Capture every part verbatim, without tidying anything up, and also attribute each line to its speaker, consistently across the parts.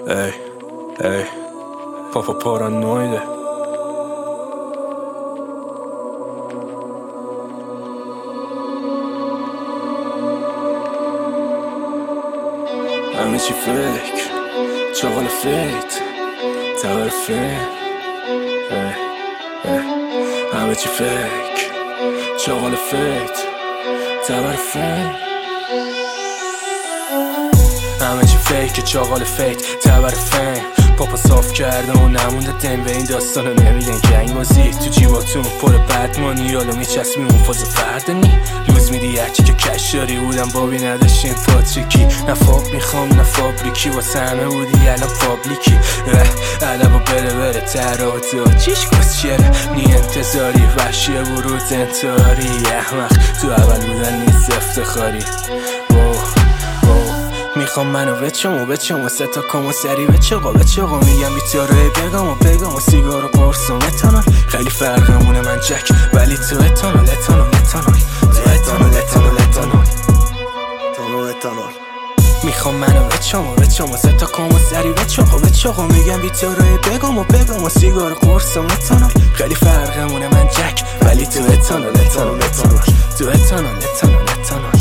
Speaker 1: Ey, ey, Papa paranoide. همه چی فکر، چاقال فیت، تبر فیم. ای ای همه چی فکر، چاقال فیت، تبر فیم. همه چی فیک، چاقال فیت، تبر فیم. پاپا صاف کرده و نمونده دم به این داستانو نمیگن گنگ بازی تو جیباتون پر بدمانی یالو میچسبی اون فاز فردنی لوز میدی هرچی که کش داری بودم بابی نداشتیم پاتریکی نه فاب میخوام نه فابریکی واسه همه بودی الان پابلیکی علبا بره بره ترا و تو چیش کس چیره نی انتظاری وحشی ورود انتاری احمق تو اول بودن نیست افتخاری میخوام منو بچم و بچم و سه تا کم و سری بچقا بچقا میگم بیتاره بگم و بگم و سیگار و قرص و متانال خیلی فرقمونه من جک ولی تو اتانال اتانال اتانال تو اتانال اتانال اتانال اتانال اتانال میخوام منو بچم و بچم و سه تا کم و سری بچقا بچقا میگم بیتاره بگم و بگم و سیگار و قرص و متانال خیلی فرقمونه من جک ولی تو اتانال اتانال اتانال تو اتانال اتانال اتانال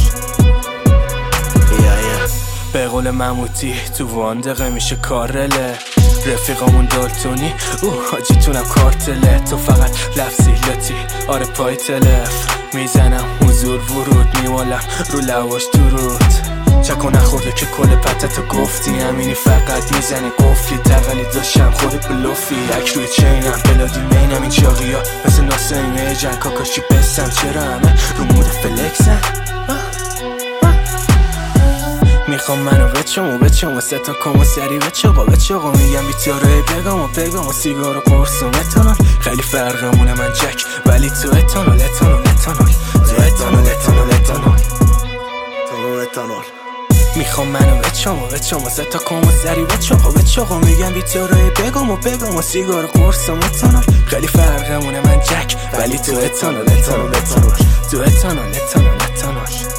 Speaker 1: به قول مموتی تو واندقه میشه کارله رفیقامون دالتونی اوه حاجیتونم کارتله تو فقط لفظی لطی آره پای تلف میزنم حضور ورود میمالم رو لواش درود چکو نخورده که کل پتتو گفتی همینی فقط میزنی قفلی تقلی داشتم خود بلوفی یک روی چینم بلادی مینم این چاقی ها مثل ناسه جن کاکاشی بستم چرا همه رو مود فلکسن میخوام منو بچم و بچم و سه تا کم و سری بچقا بچقا میگم بیتاره بگم و بگم و سیگار و قرص و متانال خیلی فرقمونه من جک ولی تو اتانال اتانال اتانال تو اتانال اتانال اتانال اتانال اتانال میخوام منو بچم و بچم و سه تا کم و سری بچقا بچقا میگم بیتاره بگم و بگم و سیگار و قرص و متانال خیلی فرقمونه من جک ولی تو اتانال اتانال اتانال تو اتانال اتانال اتانال